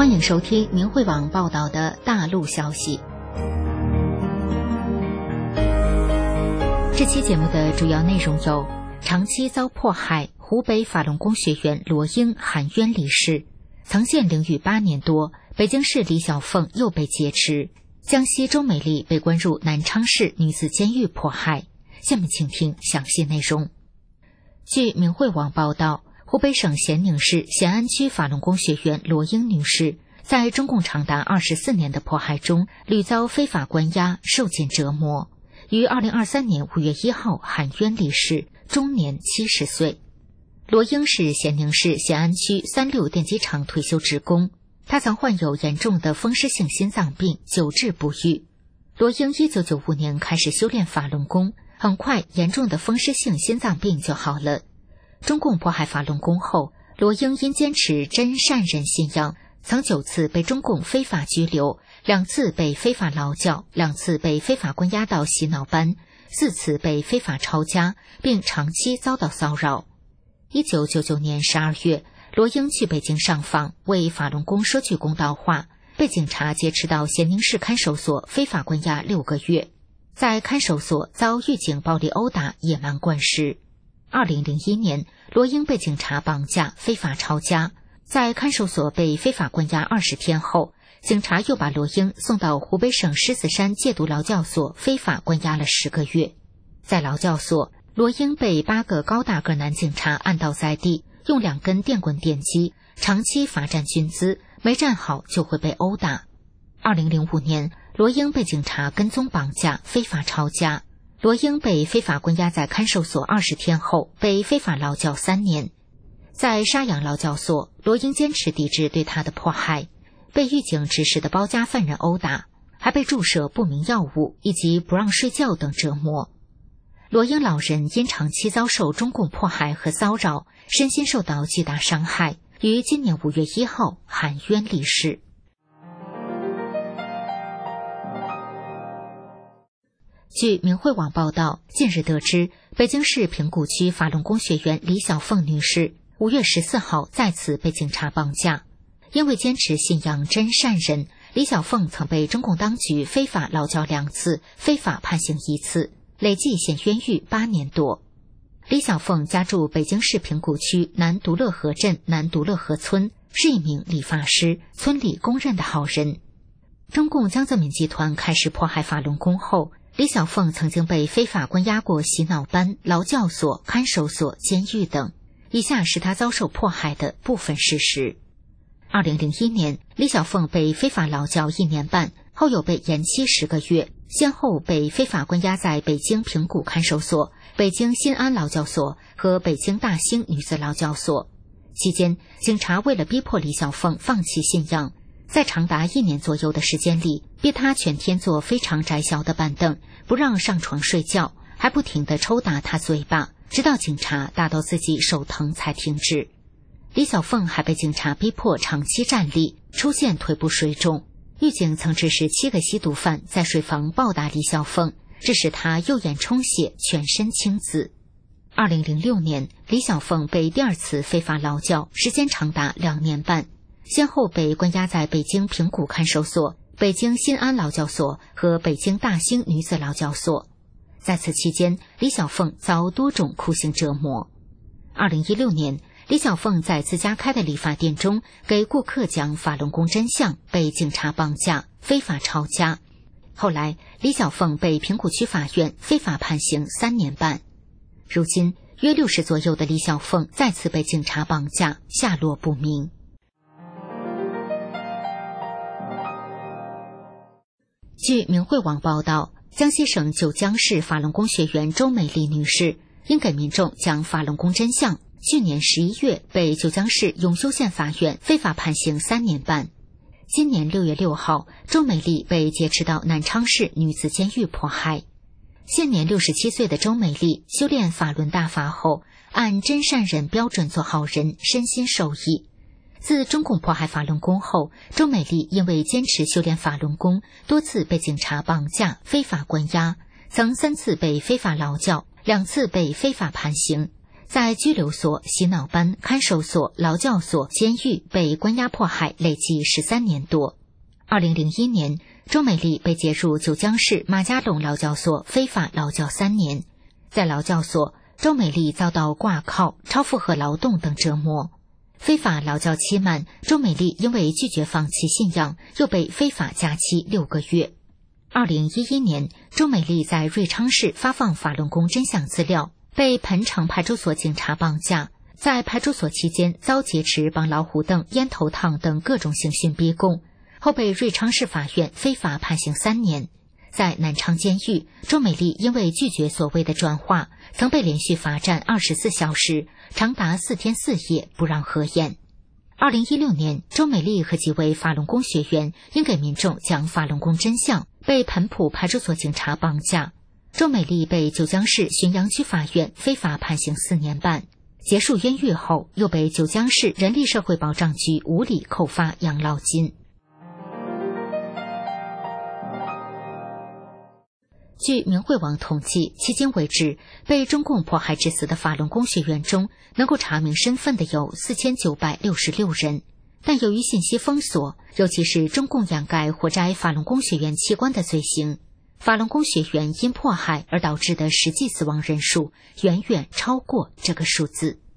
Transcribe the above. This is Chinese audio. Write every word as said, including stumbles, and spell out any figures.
欢迎收听明慧网报道的大陆消息。这期节目的主要内容有：长期遭迫害，湖北法轮功学员罗英含冤离世；曾陷囹圄八年多，北京市李小凤又被劫持；江西周美丽被关入南昌市女子监狱迫害。下面请听详细内容。据明慧网报道，湖北省咸宁市咸安区法轮功学员罗英女士在中共长达二十四年的迫害中，屡遭非法关押，受尽折磨，于二零二三年五月一号含冤离世，终年七十岁。罗英是咸宁市咸安区三六电机厂退休职工，她曾患有严重的风湿性心脏病，久治不愈。罗英一九九五年开始修炼法轮功，很快严重的风湿性心脏病就好了。中共迫害法轮功后，罗英因坚持真善忍信仰，曾九次被中共非法拘留，两次被非法劳教，两次被非法关押到洗脑班，四次被非法抄家，并长期遭到骚扰。一九九九年十二月，罗英去北京上访，为法轮功说句公道话，被警察劫持到咸宁市看守所，非法关押六个月，在看守所遭狱警暴力殴打，野蛮灌食。二零零一年，罗英被警察绑架，非法抄家，在看守所被非法关押二十天后，警察又把罗英送到湖北省狮子山戒毒劳教所，非法关押了十个月。在劳教所，罗英被八个高大个男警察按倒在地，用两根电棍电击，长期罚站军姿，没站好就会被殴打。二零零五年，罗英被警察跟踪绑架，非法抄家。罗英被非法关押在看守所二十天后，被非法劳教三年。在沙洋劳教所，罗英坚持抵制对他的迫害，被狱警指使的包夹犯人殴打，还被注射不明药物以及不让睡觉等折磨。罗英老人因长期遭受中共迫害和骚扰，身心受到巨大伤害，于今年五月一号含冤离世。据明慧网报道，近日得知，北京市平谷区法轮功学员李小凤女士五月十四号再次被警察绑架。因为坚持信仰真善忍，李小凤曾被中共当局非法劳教两次，非法判刑一次，累计陷冤狱八年多。李小凤家住北京市平谷区南独乐河镇南独乐河村，是一名理发师，村里公认的好人。中共江泽民集团开始迫害法轮功后，李小凤曾经被非法关押过洗脑班、劳教所、看守所、监狱等。以下是她遭受迫害的部分事实。二零零一年，李小凤被非法劳教一年半，后又被延期十个月，先后被非法关押在北京平谷看守所、北京新安劳教所和北京大兴女子劳教所。期间，警察为了逼迫李小凤放弃信仰，在长达一年左右的时间里，逼她全天坐非常窄小的板凳，不让上床睡觉，还不停地抽打她嘴巴，直到警察打到自己手疼才停止。李小凤还被警察逼迫长期站立，出现腿部水肿。狱警曾指使七个吸毒犯在水房暴打李小凤，致使她右眼充血，全身青紫。二零零六年，李小凤被第二次非法劳教，时间长达两年半，先后被关押在北京平谷看守所、北京新安劳教所和北京大兴女子劳教所。在此期间，李小凤遭多种酷刑折磨。二零一六年，李小凤在自家开的理发店中给顾客讲法轮功真相，被警察绑架，非法抄家。后来，李小凤被平谷区法院非法判刑三年半。如今，约六十左右的李小凤再次被警察绑架，下落不明。据明慧网报道，江西省九江市法轮功学员周美丽女士因给民众讲法轮功真相，去年十一月被九江市永修县法院非法判刑三年半。今年六月六号，周美丽被劫持到南昌市女子监狱迫害。现年六十七岁的周美丽修炼法轮大法后，按真善忍标准做好人，身心受益。自中共迫害法轮功后，周美丽因为坚持修炼法轮功，多次被警察绑架、非法关押，曾三次被非法劳教，两次被非法判刑。 在拘留所、洗脑班、看守所、劳教所、监狱被关押迫害累计十三年多。二零零一年，周美丽被接入九江市马家垄劳教所非法劳教三年。在劳教所，周美丽遭到挂靠、超负荷劳动等折磨。非法劳教期满，周美丽因为拒绝放弃信仰，又被非法假期六个月。二零一一年，周美丽在瑞昌市发放法轮功真相资料，被彭城派出所警察绑架。在派出所期间，遭劫持、绑老虎凳、烟头烫等各种刑讯逼供，后被瑞昌市法院非法判刑三年。在南昌监狱，周美丽因为拒绝所谓的转化，曾被连续罚站二十四小时，长达四天四夜不让合眼。二零一六年，周美丽和几位法轮功学员因给民众讲法轮功真相，被彭浦派出所警察绑架。周美丽被九江市浔阳区法院非法判刑四年半，结束冤狱后，又被九江市人力社会保障局无理扣发养老金。据明慧网统计，迄今为止，被中共迫害致死的法轮功学员中，能够查明身份的有四千九百六十六人。但由于信息封锁，尤其是中共掩盖活摘法轮功学员器官的罪行，法轮功学员因迫害而导致的实际死亡人数远远超过这个数字。